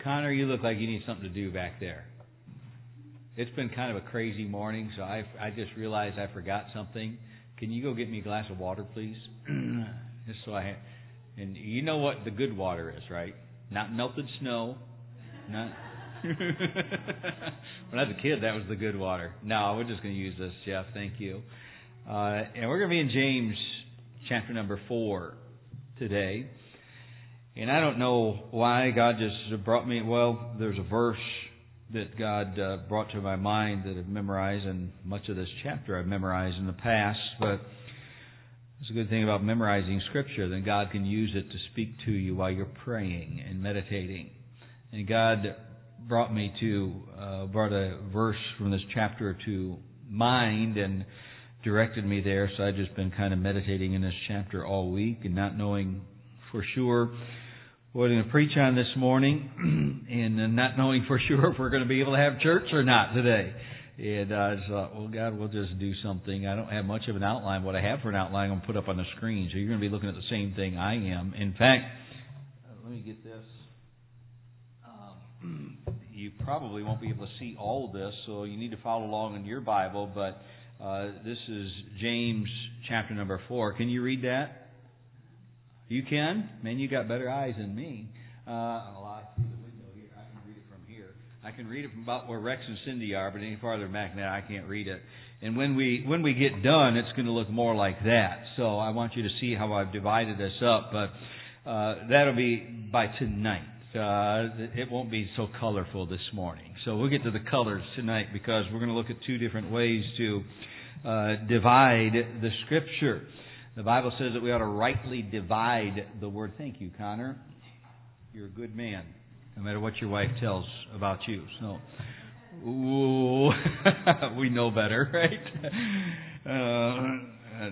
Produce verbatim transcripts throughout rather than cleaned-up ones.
Connor, you look like you need something to do back there. It's been kind of a crazy morning, so I, I just realized I forgot something. Can you go get me a glass of water, please? Just so I, and you know what the good water is, right? Not melted snow. Not. When I was a kid, that was the good water. No, we're just going to use this, Jeff. Thank you. Uh, and we're going to be in James chapter number four today. And I don't know why God just brought me, well, there's a verse that God uh, brought to my mind that I've memorized, and much of this chapter I've memorized in the past, but it's a good thing about memorizing Scripture, then God can use it to speak to you while you're praying and meditating. And God brought me to, uh, brought a verse from this chapter to mind and directed me there, so I've just been kind of meditating in this chapter all week and not knowing for sure what I'm going to preach on this morning, and not knowing for sure if we're going to be able to have church or not today. And I just thought, well, God, we'll just do something. I don't have much of an outline. What I have for an outline, I'm going to put up on the screen. So you're going to be looking at the same thing I am. In fact, uh, let me get this. Um, you probably won't be able to see all of this, so you need to follow along in your Bible. But uh, this is James chapter number four. Can you read that? You can? Man, you got better eyes than me. Uh, well, I see the window here. I can read it from here. I can read it from about where Rex and Cindy are, but any farther back than that, I can't read it. And when we when we get done, it's going to look more like that. So I want you to see how I've divided this up. But uh, that'll be by tonight. Uh, it won't be so colorful this morning. So we'll get to the colors tonight because we're going to look at two different ways to uh, divide the Scripture. The Bible says that we ought to rightly divide the word. Thank you, Connor. You're a good man, no matter what your wife tells about you. So, ooh, we know better, right? Uh,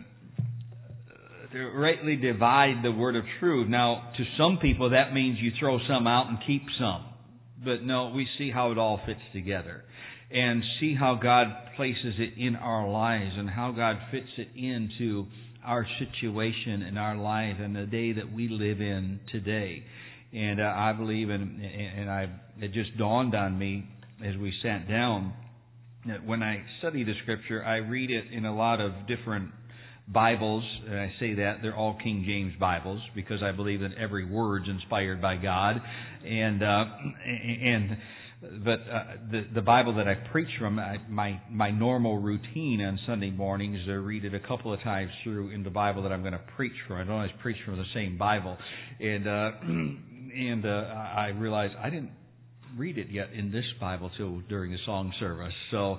to rightly divide the word of truth. Now, to some people, that means you throw some out and keep some. But no, we see how it all fits together. And see how God places it in our lives and how God fits it into our situation in our life and the day that we live in today. And uh, I believe, and, and I, it just dawned on me as we sat down, that when I study the Scripture, I read it in a lot of different Bibles. And I say that they're all King James Bibles because I believe that every word's inspired by God. And uh, and But uh, the the Bible that I preach from, I, my my normal routine on Sunday mornings is to read it a couple of times through in the Bible that I'm going to preach from. I don't always preach from the same Bible, and uh, and uh, I realized I didn't read it yet in this Bible till during the song service. So,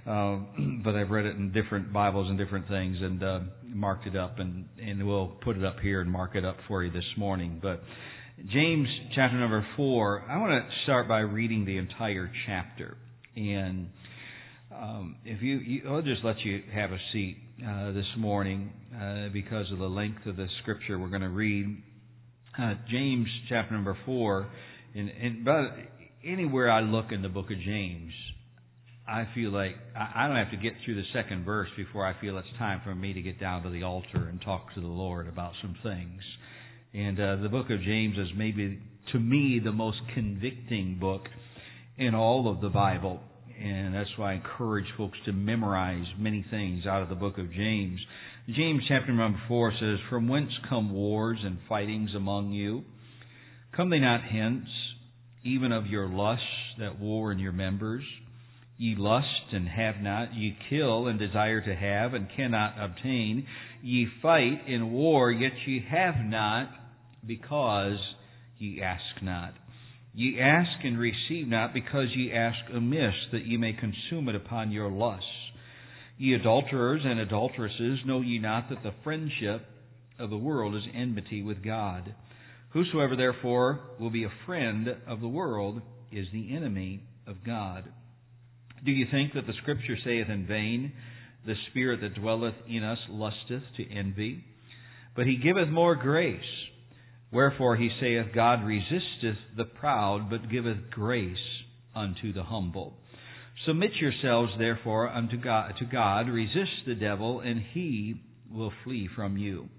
um, but I've read it in different Bibles and different things, and uh, marked it up, and and we'll put it up here and mark it up for you this morning, but. James chapter number four, I want to start by reading the entire chapter. And um, if you, you, I'll just let you have a seat uh, this morning uh, because of the length of the scripture we're going to read. Uh, James chapter number four, and, and but anywhere I look in the book of James, I feel like I, I don't have to get through the second verse before I feel it's time for me to get down to the altar and talk to the Lord about some things. And uh, the book of James is maybe, to me, the most convicting book in all of the Bible. And that's why I encourage folks to memorize many things out of the book of James. James chapter number four says, "From whence come wars and fightings among you? Come they not hence, even of your lusts that war in your members? Ye lust and have not, ye kill and desire to have and cannot obtain. Ye fight in war, yet ye have not, because ye ask not. Ye ask and receive not, because ye ask amiss, that ye may consume it upon your lusts. Ye adulterers and adulteresses, know ye not that the friendship of the world is enmity with God? Whosoever therefore will be a friend of the world is the enemy of God. Do you think that the Scripture saith in vain, the Spirit that dwelleth in us lusteth to envy? But he giveth more grace. Wherefore he saith, God resisteth the proud, but giveth grace unto the humble. Submit yourselves therefore unto God, to God, resist the devil, and he will flee from you.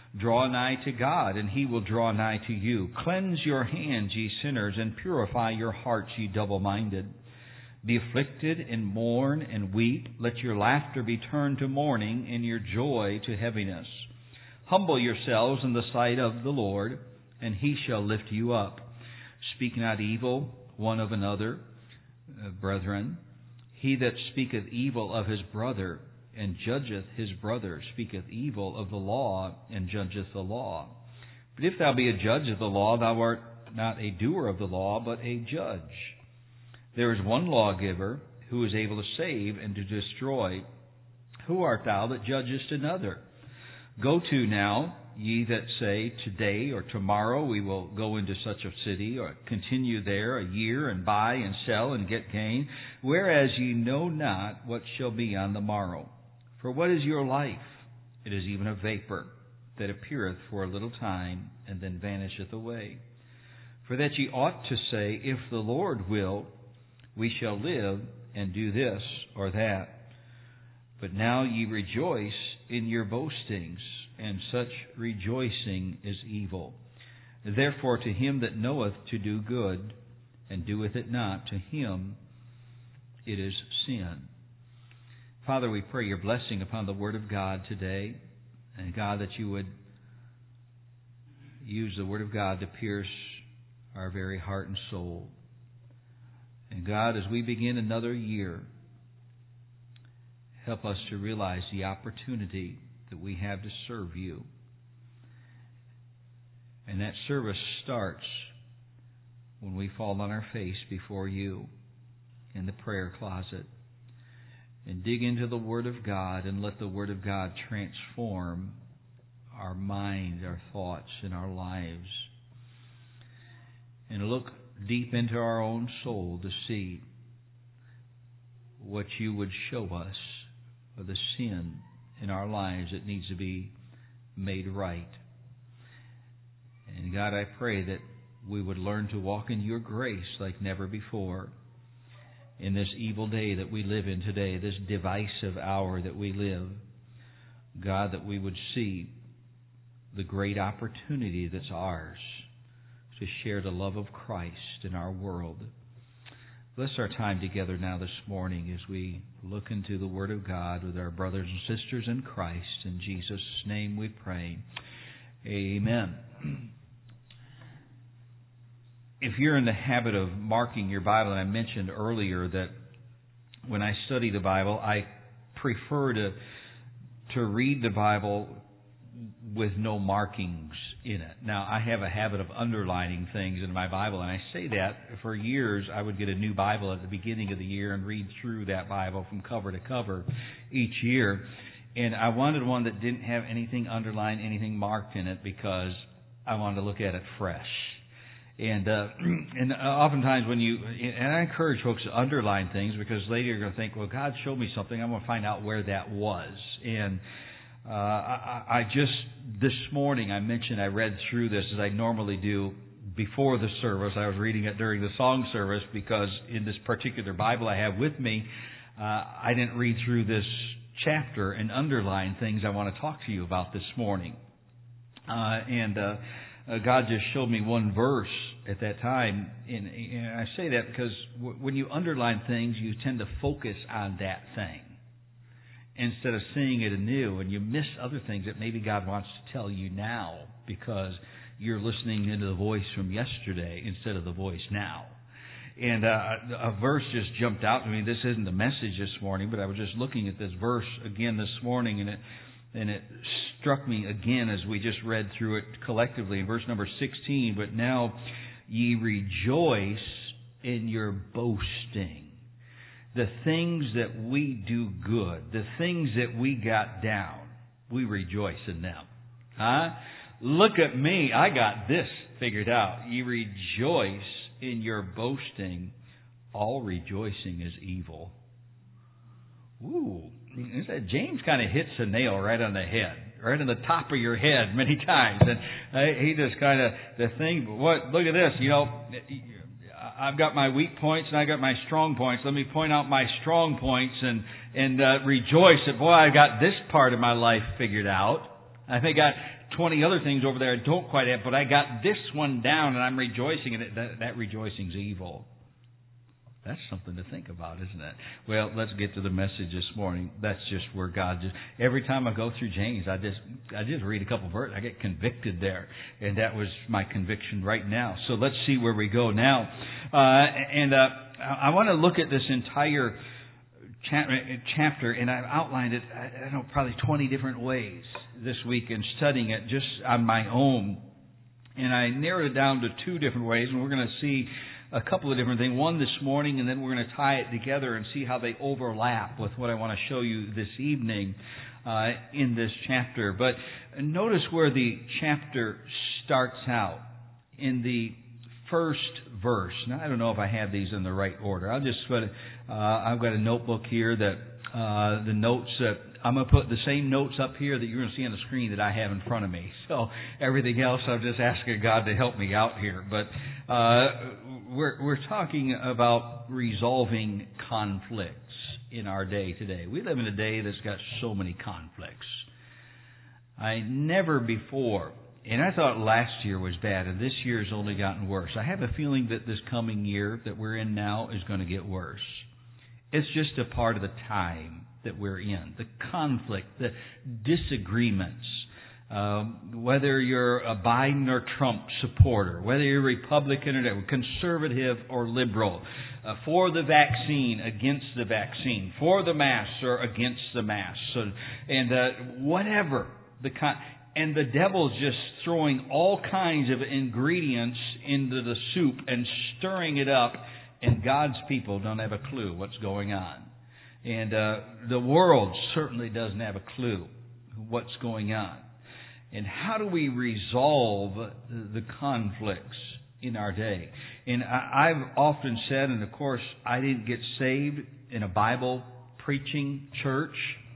Draw nigh to God, and He will draw nigh to you. Cleanse your hands, ye sinners, and purify your hearts, ye double-minded. Be afflicted, and mourn, and weep. Let your laughter be turned to mourning, and your joy to heaviness. Humble yourselves in the sight of the Lord, and He shall lift you up. Speak not evil one of another, uh, brethren. He that speaketh evil of his brother, and judgeth his brother, speaketh evil of the law, and judgeth the law. But if thou be a judge of the law, thou art not a doer of the law, but a judge. There is one lawgiver, who is able to save and to destroy. Who art thou that judgest another? Go to now, ye that say, today or tomorrow we will go into such a city, or continue there a year, and buy and sell and get gain, whereas ye know not what shall be on the morrow. For what is your life? It is even a vapor that appeareth for a little time, and then vanisheth away. For that ye ought to say, if the Lord will, we shall live and do this or that. But now ye rejoice in your boastings, and such rejoicing is evil. Therefore to him that knoweth to do good, and doeth it not, to him it is sin. Father, we pray your blessing upon the Word of God today. And God, that you would use the Word of God to pierce our very heart and soul. And God, as we begin another year, help us to realize the opportunity that we have to serve you. And that service starts when we fall on our face before you in the prayer closet and dig into the Word of God and let the Word of God transform our mind, our thoughts, and our lives. And look deep into our own soul to see what you would show us of the sin in our lives that needs to be made right. And God, I pray that we would learn to walk in your grace like never before in this evil day that we live in today, this divisive hour that we live. God, that we would see the great opportunity that's ours to share the love of Christ in our world. Bless our time together now this morning as we look into the Word of God with our brothers and sisters in Christ. In Jesus' name we pray. Amen. If you're in the habit of marking your Bible, and I mentioned earlier that when I study the Bible, I prefer to to read the Bible with no markings in it. Now, I have a habit of underlining things in my Bible, and I say that for years. I would get a new Bible at the beginning of the year and read through that Bible from cover to cover each year. And I wanted one that didn't have anything underlined, anything marked in it, because I wanted to look at it fresh. And uh, and oftentimes when you, and I encourage folks to underline things, because later you're going to think, well, God showed me something. I'm going to find out where that was. And uh, I, I just, this morning I mentioned I read through this as I normally do before the service. I was reading it during the song service because in this particular Bible I have with me, uh, I didn't read through this chapter and underline things I want to talk to you about this morning. Uh, and uh, uh, God just showed me one verse at that time. And, and I say that because w- when you underline things, you tend to focus on that thing instead of seeing it anew, and you miss other things that maybe God wants to tell you now because you're listening into the voice from yesterday instead of the voice now. And uh, a verse just jumped out to me. This isn't the message this morning, but I was just looking at this verse again this morning, and it and it struck me again as we just read through it collectively in verse number sixteen. But now ye rejoice in your boasting. The things that we do good, the things that we got down, we rejoice in them. Huh? Look at me, I got this figured out. Ye rejoice in your boasting. All rejoicing is evil. Ooh, James kind of hits a nail right on the head, right on the top of your head many times. And uh, he just kind of, the thing, what, look at this, you know, I've got my weak points and I got my strong points. Let me point out my strong points and, and uh, rejoice that, boy, I've got this part of my life figured out. I think I twenty other things over there I don't quite have, but I got this one down and I'm rejoicing in it. That, that rejoicing's evil. That's something to think about, isn't it? Well, let's get to the message this morning. That's just where God just, every time I go through James, I just, I just read a couple verses. I get convicted there. And that was my conviction right now. So let's see where we go now. Uh, and, uh, I want to look at this entire chapter, and I've outlined it, I don't know, probably twenty different ways this week in studying it just on my own. And I narrowed it down to two different ways, and we're going to see a couple of different things. One this morning, and then we're going to tie it together and see how they overlap with what I want to show you this evening uh, in this chapter. But notice where the chapter starts out in the first verse. Now, I don't know if I have these in the right order. I'll just put, uh, I've got a notebook here that uh, the notes that I'm going to put the same notes up here that you're going to see on the screen that I have in front of me. So everything else, I'm just asking God to help me out here. But uh, we're we're talking about resolving conflicts in our day today. We live in a day that's got so many conflicts. I never before, and I thought last year was bad, and this year has only gotten worse. I have a feeling that this coming year that we're in now is going to get worse. It's just a part of the time that we're in. The conflict, the disagreements, um, whether you're a Biden or Trump supporter, whether you're Republican or conservative or liberal, uh, for the vaccine, against the vaccine, for the masks or against the masks, so, and uh, whatever the con- and the devil's just throwing all kinds of ingredients into the soup and stirring it up, and God's people don't have a clue what's going on. And uh, the world certainly doesn't have a clue what's going on. And how do we resolve the conflicts in our day? And I, I've often said, and of course, I didn't get saved in a Bible preaching church.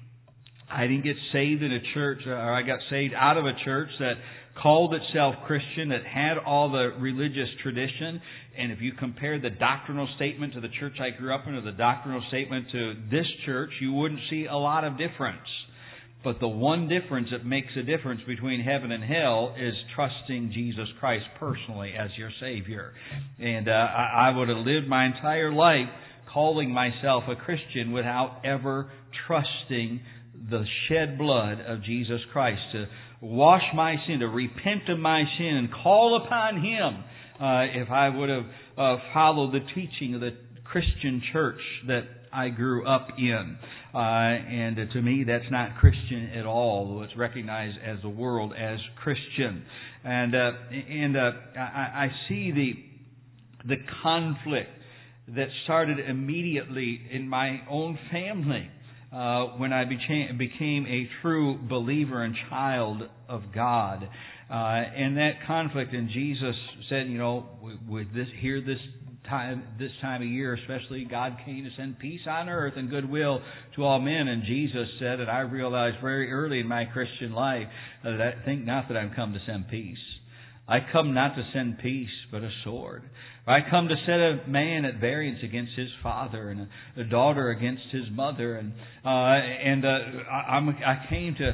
I didn't get saved in a church, or I got saved out of a church that called itself Christian, that had all the religious tradition. And if you compare the doctrinal statement to the church I grew up in, or the doctrinal statement to this church, you wouldn't see a lot of difference. But the one difference that makes a difference between heaven and hell is trusting Jesus Christ personally as your Savior. And uh, I, I would have lived my entire life calling myself a Christian without ever trusting the shed blood of Jesus Christ to wash my sin, to repent of my sin and call upon Him uh, if I would have uh, followed the teaching of the Christian church that I grew up in. Uh, and uh, to me, that's not Christian at all, though it's recognized as the world as Christian. And uh, and uh, I, I see the the conflict that started immediately in my own family uh, when I became, became a true believer and child of God. Uh, and that conflict, and Jesus said, you know, with this here this. Time, this time of year, especially, God came to send peace on earth and goodwill to all men. And Jesus said, and I realized very early in my Christian life, that I think not that I've come to send peace. I come not to send peace, but a sword. I come to set a man at variance against his father, and a, a daughter against his mother. And uh, and uh, I, I'm, I came to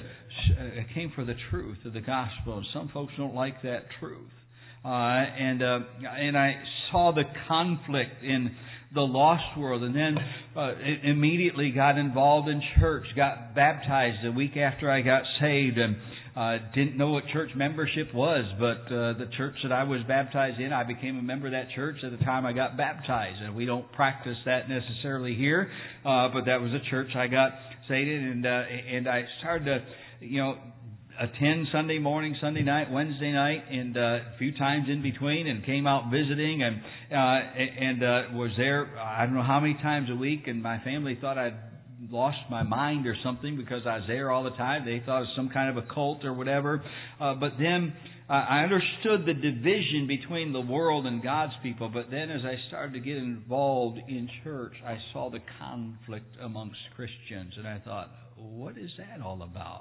I came for the truth of the gospel. And some folks don't like that truth. Uh, and uh, and I saw the conflict in the lost world, and then uh, immediately got involved in church, got baptized a week after I got saved, and uh, didn't know what church membership was, but uh, the church that I was baptized in, I became a member of that church at the time I got baptized. And we don't practice that necessarily here, uh, but that was a church I got saved in, and uh, and I started to, you know, attend Sunday morning, Sunday night, Wednesday night, and uh, a few times in between, and came out visiting, and uh, and uh, was there I don't know how many times a week, and my family thought I'd lost my mind or something because I was there all the time. They thought it was some kind of a cult or whatever. Uh, but then uh, I understood the division between the world and God's people. But then as I started to get involved in church, I saw the conflict amongst Christians, and I thought, what is that all about?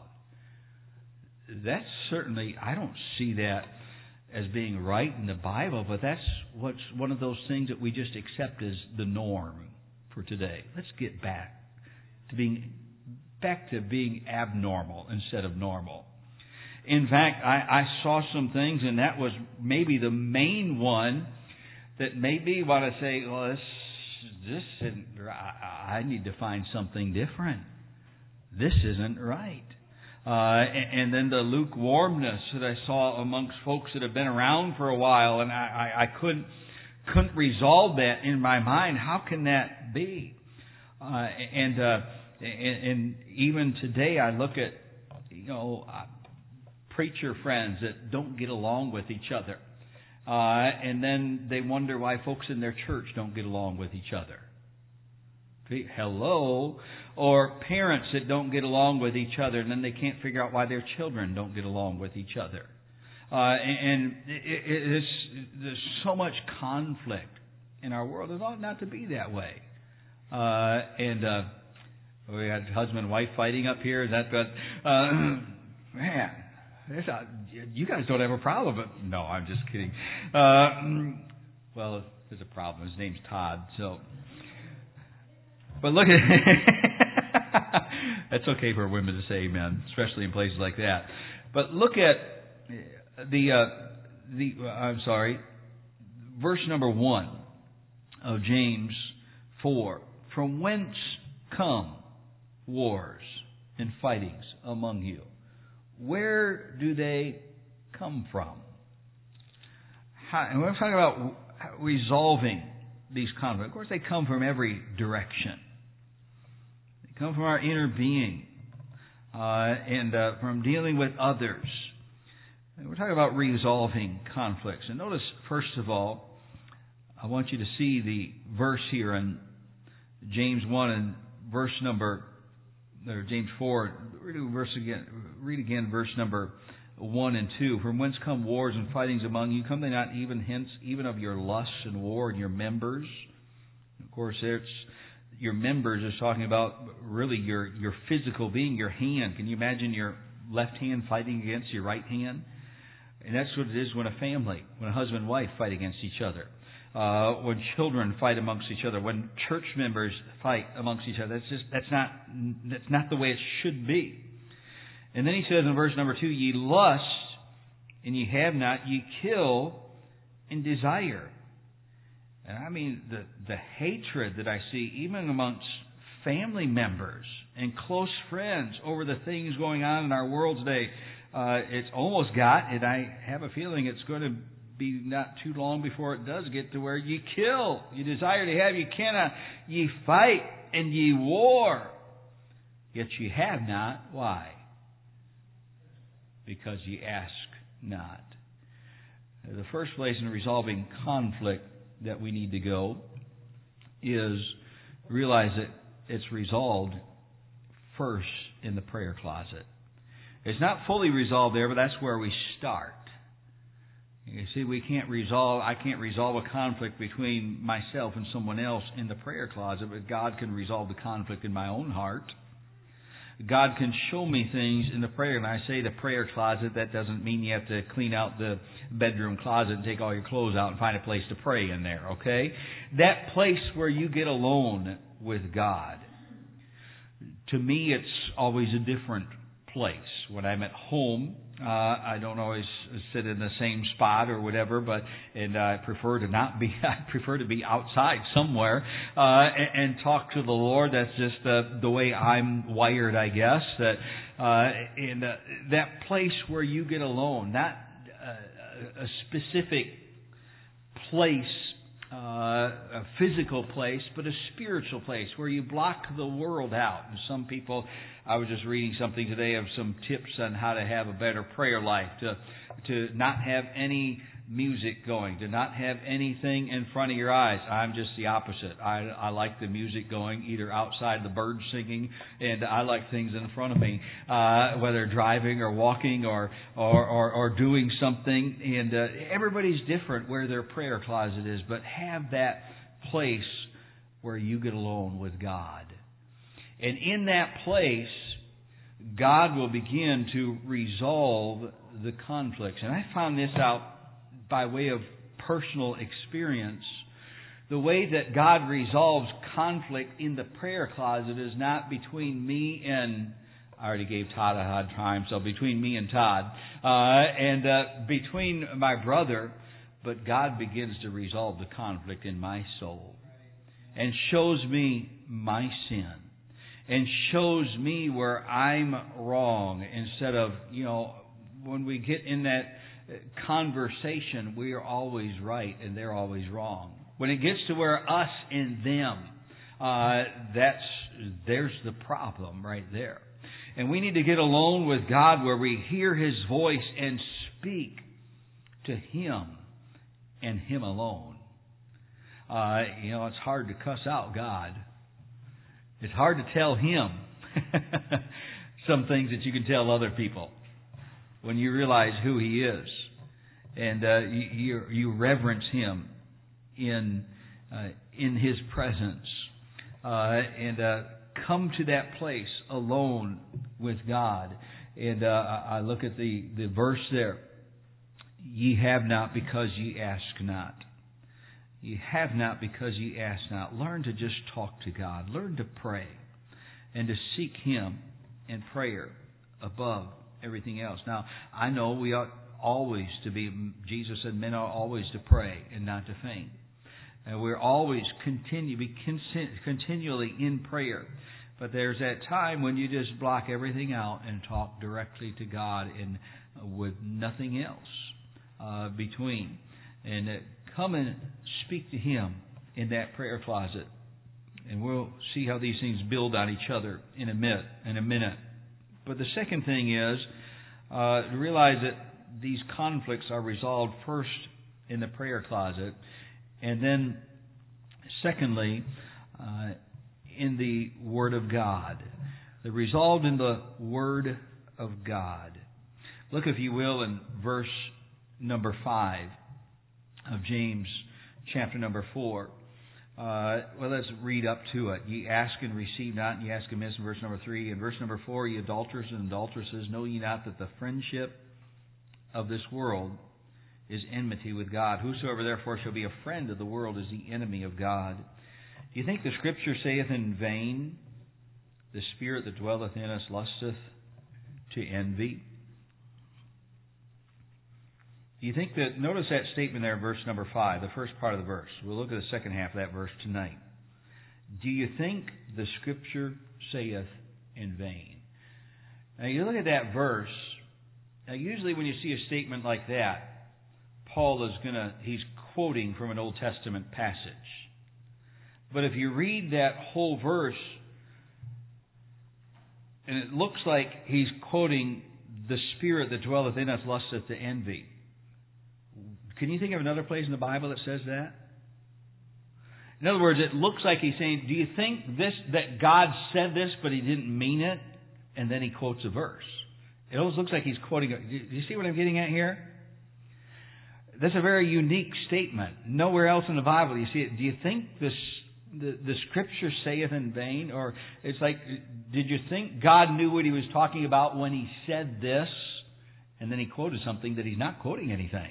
That's certainly, I don't see that as being right in the Bible, but that's what's one of those things that we just accept as the norm for today. Let's get back to being back to being abnormal instead of normal. In fact, I, I saw some things, and that was maybe the main one that made me want to say, well, this, this isn't, I, I need to find something different. This isn't right. Uh, and, and then the lukewarmness that I saw amongst folks that have been around for a while, and I, I, I couldn't couldn't resolve that in my mind. How can that be? Uh, and, uh, and and even today, I look at you know uh, preacher friends that don't get along with each other, uh, and then they wonder why folks in their church don't get along with each other. Hello. Or parents that don't get along with each other, and then they can't figure out why their children don't get along with each other. Uh, and it, it, it's, there's so much conflict in our world. It ought not to be that way. Uh, and uh, we had husband and wife fighting up here. Is that but uh, man, there's a, you guys don't have a problem. But no, I'm just kidding. Uh, well, there's a problem. His name's Todd. So, but look at. That's okay for women to say amen, especially in places like that. But look at the uh, the uh, I'm sorry, verse number one of James four. From whence come wars and fightings among you? Where do they come from? How, and we're talking about resolving these conflicts. Of course, they come from every direction. Come from our inner being uh, and uh, from dealing with others. And we're talking about resolving conflicts. And notice, first of all, I want you to see the verse here in James one and verse number, or James four. Read verse again. Read again verse number one and two. From whence come wars and fightings among you? Come they not even hence, even of your lusts and war and your members? Of course, it's your members is talking about really your, your physical being, your hand. Can you imagine your left hand fighting against your right hand? And that's what it is when a family, when a husband and wife fight against each other. Uh, when children fight amongst each other. When church members fight amongst each other. That's just, that's not, that's not the way it should be. And then he says in verse number two, ye lust, and ye have not, ye kill and desire. And I mean, the, the hatred that I see even amongst family members and close friends over the things going on in our world today, uh, it's almost got, and I have a feeling it's going to be not too long before it does get to where ye kill, you desire to have, ye cannot, ye fight, and ye war, yet ye have not. Why? Because ye ask not. The first place in resolving conflict that we need to go is realize that it's resolved first in the prayer closet. It's not fully resolved there, but that's where we start. You see, we can't resolve, I can't resolve a conflict between myself and someone else in the prayer closet, but God can resolve the conflict in my own heart. God can show me things in the prayer. And I say the prayer closet, that doesn't mean you have to clean out the bedroom closet and take all your clothes out and find a place to pray in there, okay? That place where you get alone with God. To me, it's always a different place. When I'm at home, uh, I don't always sit in the same spot or whatever, but and I prefer to not be. I prefer to be outside somewhere uh, and, and talk to the Lord. That's just uh, the way I'm wired, I guess. That uh, in uh, that place where you get alone, not uh, a specific place. Uh, a physical place, but a spiritual place where you block the world out. And some people, I was just reading something today of some tips on how to have a better prayer life, to to not have any music going, to not have anything in front of your eyes. I'm just the opposite. I, I like the music going either outside, the birds singing, and I like things in front of me, uh, whether driving or walking or or, or, or doing something. And uh, everybody's different where their prayer closet is, but have that place where you get alone with God. And in that place, God will begin to resolve the conflicts. And I found this out by way of personal experience. The way that God resolves conflict in the prayer closet is not between me and I already gave Todd a hard time, so between me and Todd, uh, and uh, between my brother, but God begins to resolve the conflict in my soul and shows me my sin and shows me where I'm wrong instead of, you know, when we get in that conversation, we are always right and they're always wrong. When it gets to where us and them, uh, that's, there's the problem right there. And we need to get alone with God where we hear His voice and speak to Him and Him alone. Uh, you know, it's hard to cuss out God. It's hard to tell Him some things that you can tell other people when you realize who He is. And uh, you, you, you reverence Him in, uh, in His presence. Uh, and uh, come to that place alone with God. And uh, I look at the, the verse there. Ye have not because ye ask not. Ye have not because ye ask not. Learn to just talk to God. Learn to pray and to seek Him in prayer above everything else. Now, I know we ought always to be, Jesus said men ought always to pray and not to faint. And we're always continue, be continually in prayer. But there's that time when you just block everything out and talk directly to God and with nothing else uh, between. And uh, come and speak to Him in that prayer closet. And we'll see how these things build on each other in a minute. In a minute. But the second thing is uh, to realize that these conflicts are resolved first in the prayer closet. And then, secondly, uh, in the Word of God. They're resolved in the Word of God. Look, if you will, in verse number five of James chapter number four. Uh, well, let's read up to it. Ye ask and receive not, and ye ask amiss in verse number three. In verse number four, ye adulterers and adulteresses, know ye not that the friendship of this world is enmity with God? Whosoever therefore shall be a friend of the world is the enemy of God. Do you think the Scripture saith in vain, the Spirit that dwelleth in us lusteth to envy? Do you think that, notice that statement there in verse number five, the first part of the verse. We'll look at the second half of that verse tonight. Do you think the Scripture saith in vain? Now you look at that verse, now usually when you see a statement like that, Paul is going to, he's quoting from an Old Testament passage. But if you read that whole verse, and it looks like he's quoting, the Spirit that dwelleth in us lusteth to envy. Can you think of another place in the Bible that says that? In other words, it looks like he's saying, do you think this that God said this, but He didn't mean it? And then he quotes a verse. It almost looks like he's quoting. A, do you see what I'm getting at here? That's a very unique statement. Nowhere else in the Bible do you see it. Do you think this, the, the Scripture saith in vain? Or it's like, did you think God knew what He was talking about when He said this? And then He quoted something that He's not quoting anything.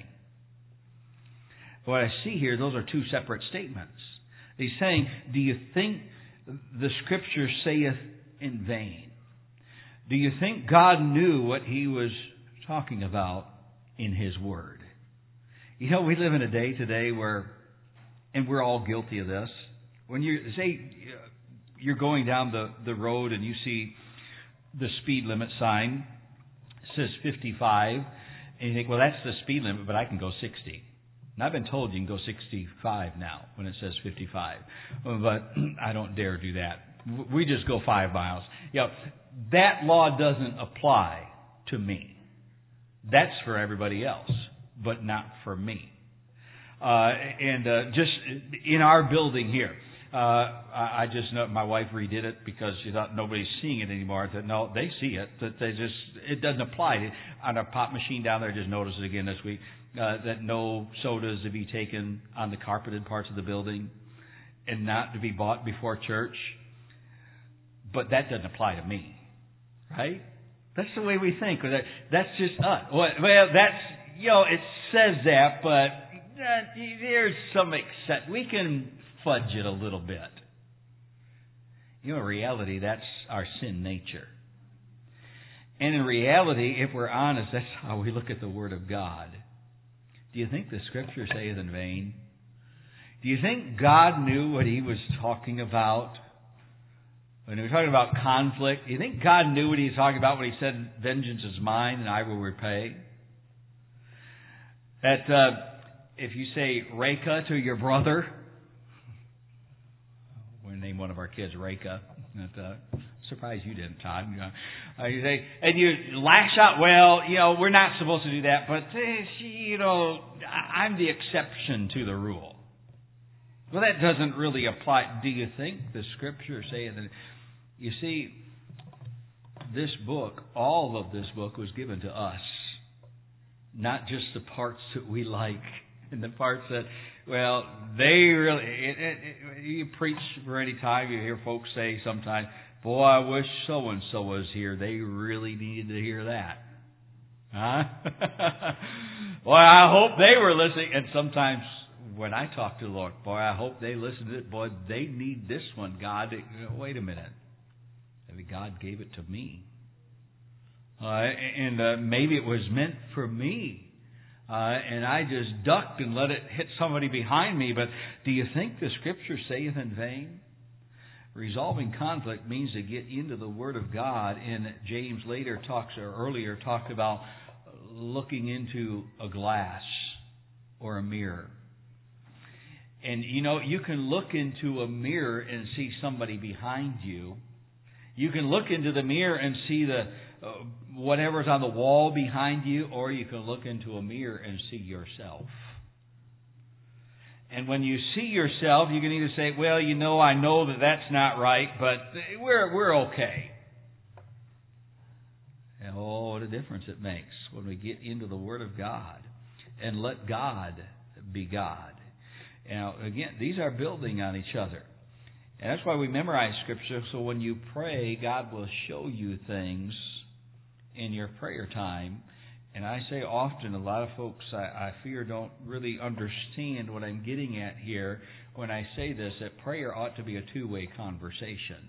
What I see here, those are two separate statements. He's saying, do you think the Scripture saith in vain? Do you think God knew what He was talking about in His Word? You know, we live in a day today where, and we're all guilty of this, when you say you're going down the, the road and you see the speed limit sign, it says fifty-five, and you think, well, that's the speed limit, but I can go sixty. And I've been told you can go sixty-five now when it says fifty-five. But I don't dare do that. We just go five miles. You know, that law doesn't apply to me. That's for everybody else, but not for me. Uh, and uh, just in our building here, uh, I, I just know my wife redid it because she thought nobody's seeing it anymore. I said, no, they see it. That they just it doesn't apply. On our pop machine down there, I just noticed it again this week. Uh, that no sodas to be taken on the carpeted parts of the building and not to be bought before church. But that doesn't apply to me, right? That's the way we think. That, that's just us. Well, that's, you know, it says that, but uh, there's some except we can fudge it a little bit. You know, in reality, that's our sin nature. And in reality, if we're honest, that's how we look at the Word of God. Do you think the Scripture saith in vain? Do you think God knew what He was talking about? When He was talking about conflict, do you think God knew what He was talking about when He said, vengeance is mine and I will repay? That uh, if you say Reka to your brother, we'll name one of our kids Reka. That, uh, surprised you didn't, Todd. You, know, uh, you say, and you lash out, well, you know, we're not supposed to do that, but, uh, you know, I'm the exception to the rule. Well, that doesn't really apply. Do you think the Scripture saying that? You see, this book, all of this book was given to us. Not just the parts that we like and the parts that, well, they really, it, it, it, you preach for any time, you hear folks say sometimes, boy, I wish so-and-so was here. They really needed to hear that. Huh? Well, I hope they were listening. And sometimes when I talk to the Lord, boy, I hope they listened to it. Boy, they need this one, God. Wait a minute. Maybe God gave it to me. Uh, and uh, maybe it was meant for me. Uh, and I just ducked and let it hit somebody behind me. But do you think the Scripture saith in vain? Resolving conflict means to get into the Word of God. And James later talks, or earlier talked about looking into a glass or a mirror. And, you know, you can look into a mirror and see somebody behind you. You can look into the mirror and see the uh, whatever's on the wall behind you, or you can look into a mirror and see yourself. And when you see yourself, you can either say, well, you know, I know that that's not right, but we're we're okay. And oh, what a difference it makes when we get into the Word of God and let God be God. Now, again, these are building on each other. And that's why we memorize Scripture, so when you pray, God will show you things in your prayer time. And I say often, a lot of folks, I, I fear, don't really understand what I'm getting at here when I say this, that prayer ought to be a two-way conversation.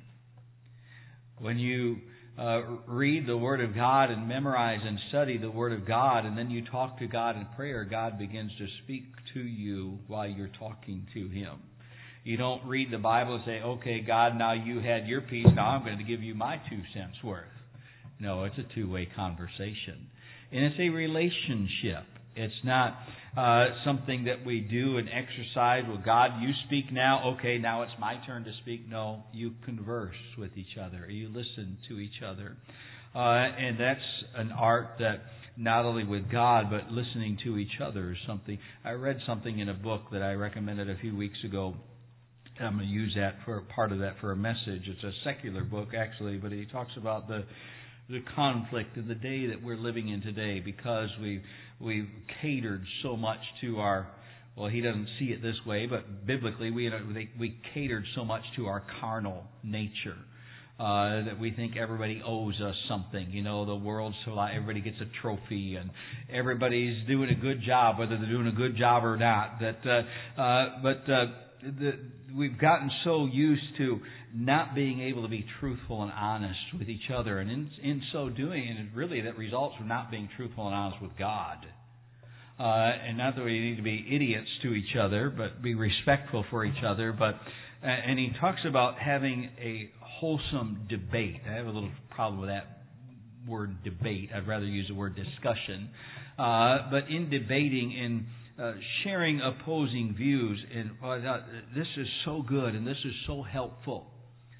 When you uh, read the Word of God and memorize and study the Word of God, and then you talk to God in prayer, God begins to speak to you while you're talking to Him. You don't read the Bible and say, okay, God, now you had your piece, now I'm going to give you my two cents worth. No, it's a two-way conversation. And it's a relationship. It's not uh, something that we do and exercise. Well, God, you speak now. Okay, now it's my turn to speak. No, you converse with each other. You listen to each other. Uh, and that's an art that not only with God, but listening to each other is something. I read something in a book that I recommended a few weeks ago. I'm going to use that for part of that for a message. It's a secular book, actually, but he talks about the the conflict in the day that we're living in today, because we we've catered so much to our, well, he doesn't see it this way, but biblically we we catered so much to our carnal nature uh, that we think everybody owes us something. You know, the world's so like everybody gets a trophy and everybody's doing a good job, whether they're doing a good job or not. That, uh, uh, but uh, the, we've gotten so used to not being able to be truthful and honest with each other, and in, in so doing, and really that results from not being truthful and honest with God. Uh, and not that we need to be idiots to each other, but be respectful for each other. But uh, and he talks about having a wholesome debate. I have a little problem with that word debate. I'd rather use the word discussion. Uh, but in debating, in uh, sharing opposing views, and uh, this is so good and this is so helpful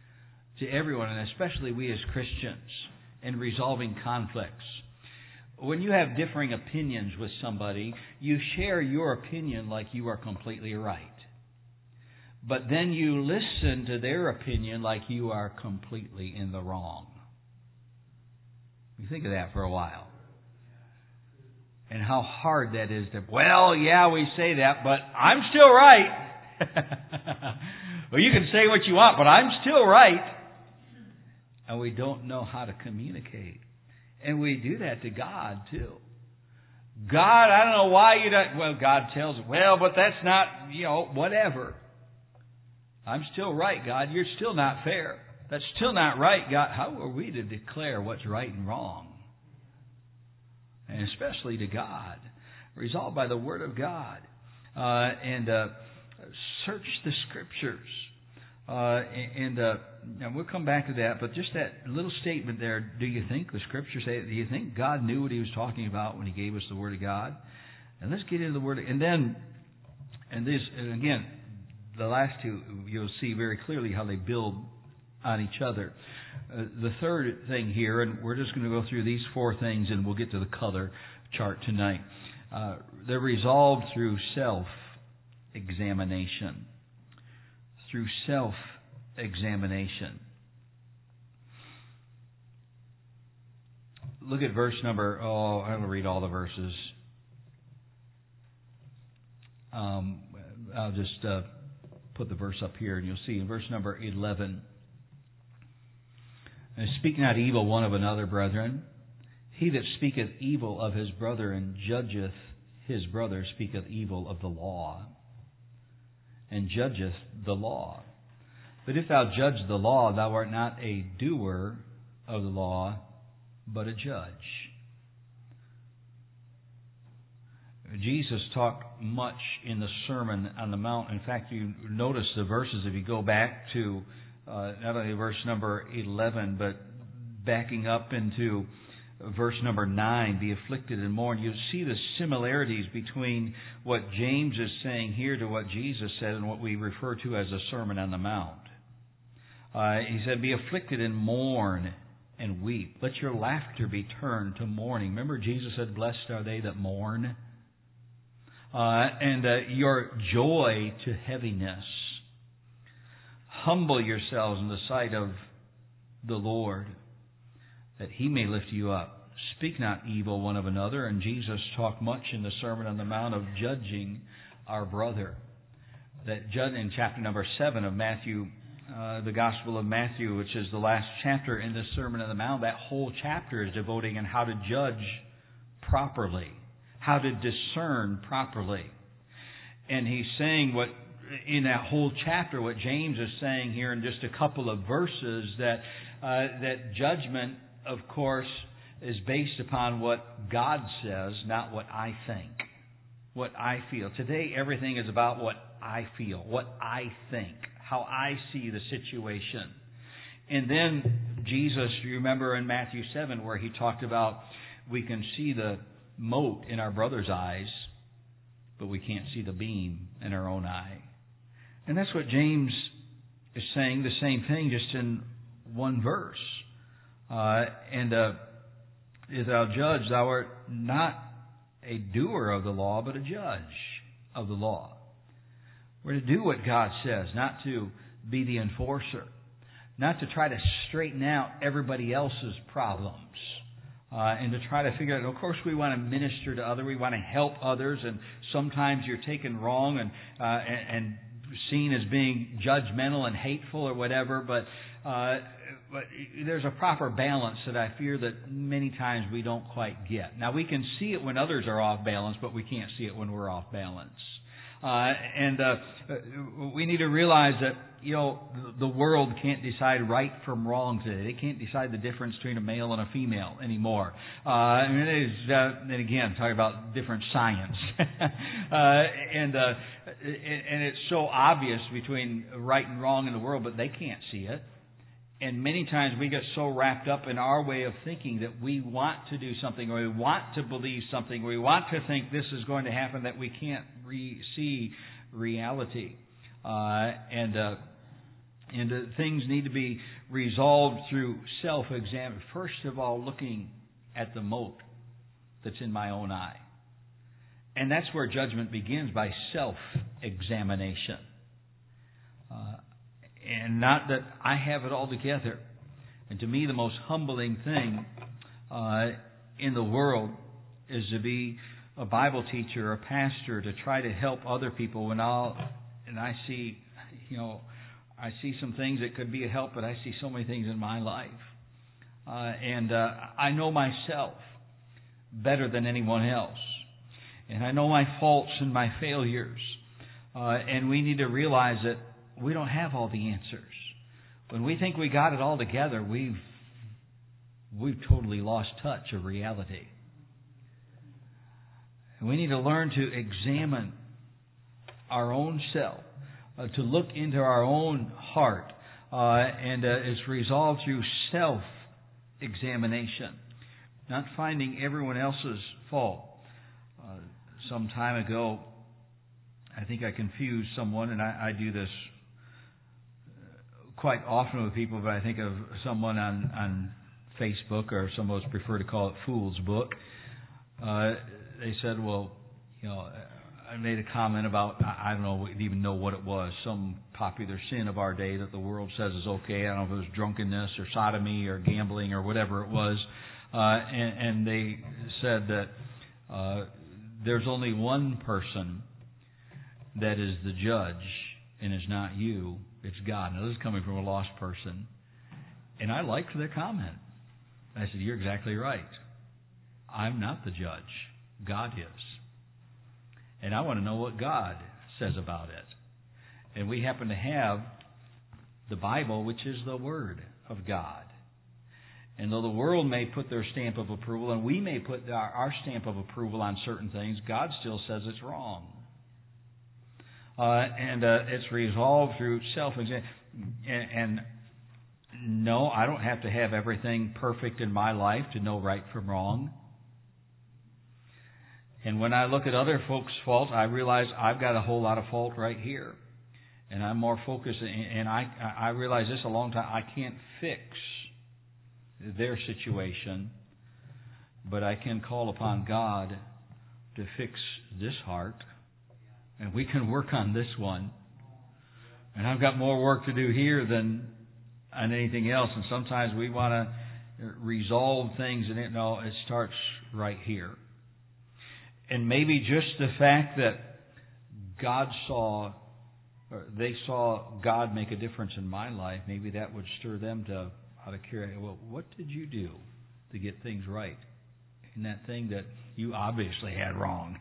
to everyone, and especially we as Christians, in resolving conflicts. When you have differing opinions with somebody, you share your opinion like you are completely right. But then you listen to their opinion like you are completely in the wrong. You think of that for a while. And how hard that is to, well, yeah, we say that, but I'm still right. Well, you can say what you want, but I'm still right. And we don't know how to communicate. And we do that to God, too. God, I don't know why you don't... Well, God tells us, well, but that's not, you know, whatever. I'm still right, God. You're still not fair. That's still not right, God. How are we to declare what's right and wrong? and especially to God. Resolved by the Word of God. Uh, and uh, search the Scriptures. Uh, and uh, and we'll come back to that, but just that little statement there, do you think the Scriptures say, do you think God knew what He was talking about when He gave us the Word of God? And let's get into the Word. And then, and this, and again, the last two, you'll see very clearly how they build on each other. Uh, the third thing here, and we're just going to go through these four things, and we'll get to the color chart tonight. Uh, they're resolved through self-examination. Through self-examination. Look at verse number, oh, I'm going to read all the verses. Um, I'll just uh, put the verse up here, and you'll see in verse number eleven. And speak not evil one of another, brethren. He that speaketh evil of his brother and judgeth his brother speaketh evil of the law, and judgeth the law. But if thou judge the law, thou art not a doer of the law, but a judge. Jesus talked much in the Sermon on the Mount. In fact, you notice the verses if you go back to uh, not only verse number eleven, but backing up into verse number nine, be afflicted and mourn. You see the similarities between what James is saying here to what Jesus said and what we refer to as the Sermon on the Mount. Uh, he said, be afflicted and mourn and weep. Let your laughter be turned to mourning. Remember Jesus said, blessed are they that mourn. Uh, and uh, your joy to heaviness. Humble yourselves in the sight of the Lord, that He may lift you up. Speak not evil one of another. And Jesus talked much in the Sermon on the Mount of judging our brother. That judge in chapter number seven of Matthew, uh, the Gospel of Matthew, which is the last chapter in the Sermon on the Mount, that whole chapter is devoting on how to judge properly, how to discern properly. And he's saying what in that whole chapter, what James is saying here in just a couple of verses, that uh, that judgment, of course, is based upon what God says, not what I think, what I feel. Today, everything is about what I feel, what I think, how I see the situation. And then Jesus, you remember in Matthew seven where He talked about we can see the mote in our brother's eyes, but we can't see the beam in our own eye. And that's what James is saying, the same thing, just in one verse. Uh, and uh, if thou judge, thou art not a doer of the law, but a judge of the law. We're to do what God says, not to be the enforcer, not to try to straighten out everybody else's problems, uh, and to try to figure out. Of course, we want to minister to others, we want to help others, and sometimes you're taken wrong and uh, and, and seen as being judgmental and hateful or whatever, but uh, but there's a proper balance that I fear that many times we don't quite get. Now, we can see it when others are off balance, but we can't see it when we're off balance. Uh, and uh, we need to realize that, you know, the world can't decide right from wrong today. They can't decide the difference between a male and a female anymore. Uh, I mean, it is, uh, and again, talking about different science. uh, and, uh, and it's so obvious between right and wrong in the world, but they can't see it. And many times we get so wrapped up in our way of thinking that we want to do something, or we want to believe something, or we want to think this is going to happen, that we can't re- see reality. Uh, and uh, and uh, things need to be resolved through self-examination. First of all, looking at the mote that's in my own eye. And that's where judgment begins, by self-examination. Uh, And not that I have it all together. And to me, the most humbling thing uh, in the world is to be a Bible teacher, a pastor, to try to help other people. When I'll and I see, you know, I see some things that could be a help, but I see so many things in my life, uh, and uh, I know myself better than anyone else, and I know my faults and my failures, uh, and we need to realize that we don't have all the answers. When we think we got it all together, we've we've totally lost touch of reality. We need to learn to examine our own self, uh, to look into our own heart, uh, and uh, it's resolved through self-examination, not finding everyone else's fault. Uh, some time ago, I think I confused someone, and I, I do this quite often with people, but I think of someone on, on Facebook, or some of us prefer to call it Fool's Book. Uh, they said, well, you know, I made a comment about, I don't know, even know what it was, some popular sin of our day that the world says is okay. I don't know if it was drunkenness or sodomy or gambling or whatever it was. Uh, and, and they said that uh, there's only one person that is the judge, and it's not you, it's God. Now, this is coming from a lost person. And I liked their comment. I said, you're exactly right. I'm not the judge. God is. And I want to know what God says about it. And we happen to have the Bible, which is the Word of God. And though the world may put their stamp of approval, and we may put our, our stamp of approval on certain things, God still says it's wrong. Uh, and uh, it's resolved through self-examination. And, and no, I don't have to have everything perfect in my life to know right from wrong. And when I look at other folks' faults, I realize I've got a whole lot of fault right here. And I'm more focused, and I, I realize this a long time, I can't fix their situation, but I can call upon God to fix this heart, and we can work on this one. And I've got more work to do here than on anything else, and sometimes we want to resolve things, and it, no, it starts right here. And maybe just the fact that God saw, or they saw God make a difference in my life, maybe that would stir them to, out of curiosity, well, what did you do to get things right in that thing that you obviously had wrong?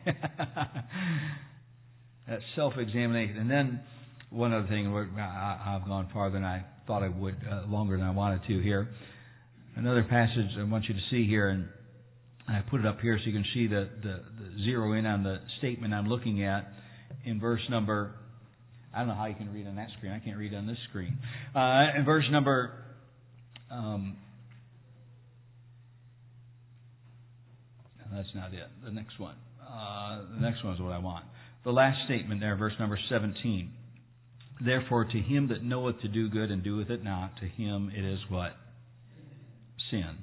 That self-examination. And then one other thing, I've gone farther than I thought I would, uh, longer than I wanted to here. Another passage I want you to see here, and I put it up here so you can see the, the, the zero in on the statement I'm looking at in verse number, I don't know how you can read on that screen. I can't read on this screen. Uh, in verse number, um, that's not it. The next one. Uh, the next one is what I want. The last statement there, verse number seventeen. Therefore, to him that knoweth to do good and doeth it not, to him it is what? Sin.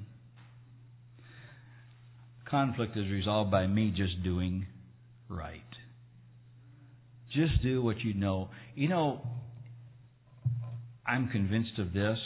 Conflict is resolved by me just doing right. Just do what you know. You know, I'm convinced of this.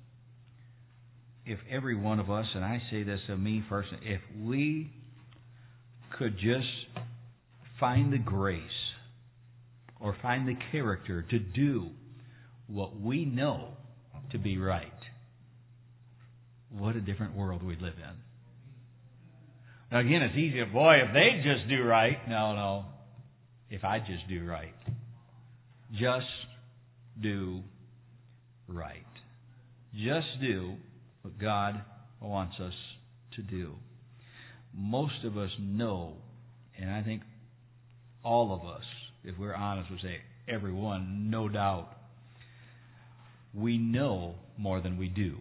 If every one of us, and I say this of me first, if we could just find the grace or find the character to do what we know to be right, what a different world we'd live in. Now again, it's easy. Boy, if they just do right. No, no. If I just do right. Just do right. Just do what God wants us to do. Most of us know, and I think all of us, if we're honest, would say everyone, no doubt, we know more than we do.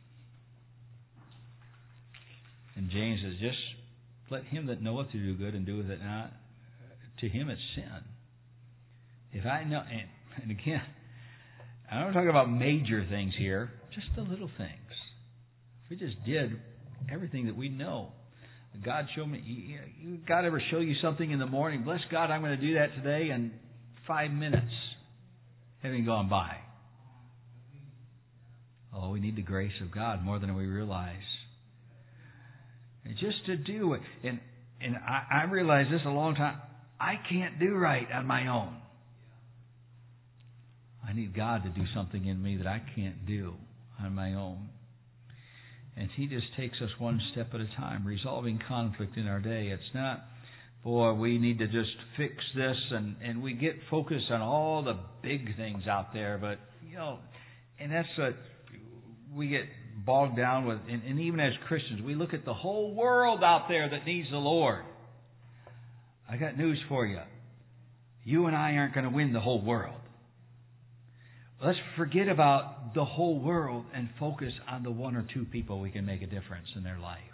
And James says, just let him that knoweth to do good and doeth it not, to him it's sin. If I know, and, and again, I'm not talking about major things here, just the little things. If we just did everything that we know. God showed me, you, you, God ever show you something in the morning? Bless God, I'm going to do that today, and five minutes having gone by. Oh, we need the grace of God more than we realize. And just to do it. And and I, I realized this a long time. I can't do right on my own. I need God to do something in me that I can't do on my own. And He just takes us one step at a time, resolving conflict in our day. It's not, boy, we need to just fix this, and, and we get focused on all the big things out there. But, you know, and that's what we get bogged down with. And, and even as Christians, we look at the whole world out there that needs the Lord. I got news for you. You and I aren't going to win the whole world. Let's forget about the whole world and focus on the one or two people we can make a difference in their life.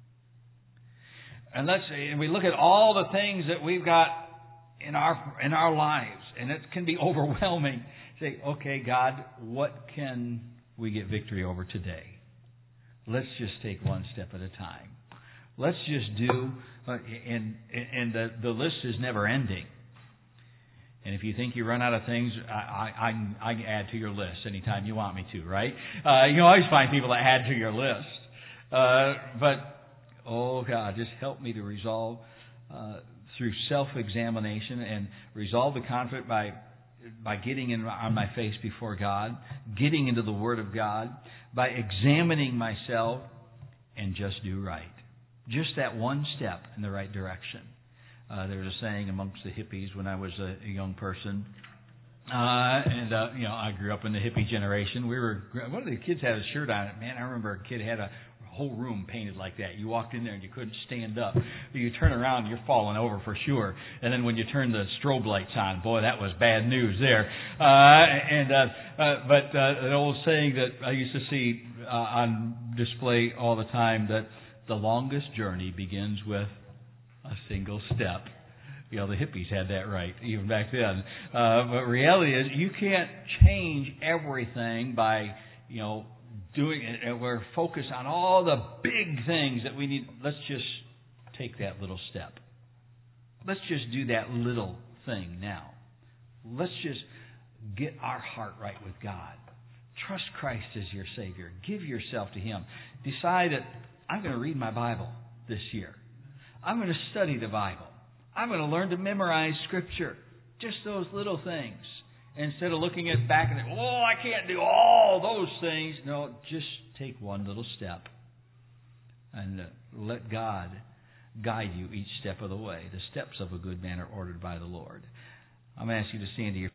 And let's and we look at all the things that we've got in our in our lives, and it can be overwhelming. Say, okay, God, what can we get victory over today? Let's just take one step at a time. Let's just do, uh, and and the the list is never ending. And if you think you run out of things, I, I, I, I can add to your list anytime you want me to, right? Uh, you can always find people that add to your list. Uh, but, oh God, just help me to resolve uh, through self-examination and resolve the conflict by by getting in, on my face before God, getting into the Word of God, by examining myself, and just do right. Just that one step in the right direction. Uh, there was a saying amongst the hippies when I was a, a young person, uh, and uh, you know I grew up in the hippie generation. We were one of the kids had a shirt on it. Man, I remember a kid had a whole room painted like that. You walked in there and you couldn't stand up. You turn around, you're falling over for sure. And then when you turn the strobe lights on, boy, that was bad news there. Uh, and uh, uh, but uh, an old saying that I used to see uh, on display all the time, that the longest journey begins with a single step. You know, the hippies had that right, even back then. Uh, but reality is, you can't change everything by, you know, doing it. And we're focused on all the big things that we need. Let's just take that little step. Let's just do that little thing now. Let's just get our heart right with God. Trust Christ as your Savior. Give yourself to Him. Decide that I'm going to read my Bible this year. I'm going to study the Bible. I'm going to learn to memorize Scripture. Just those little things. Instead of looking at back and, oh, I can't do all those things. No, just take one little step. And uh, let God guide you each step of the way. The steps of a good man are ordered by the Lord. I'm going to ask you to stand to your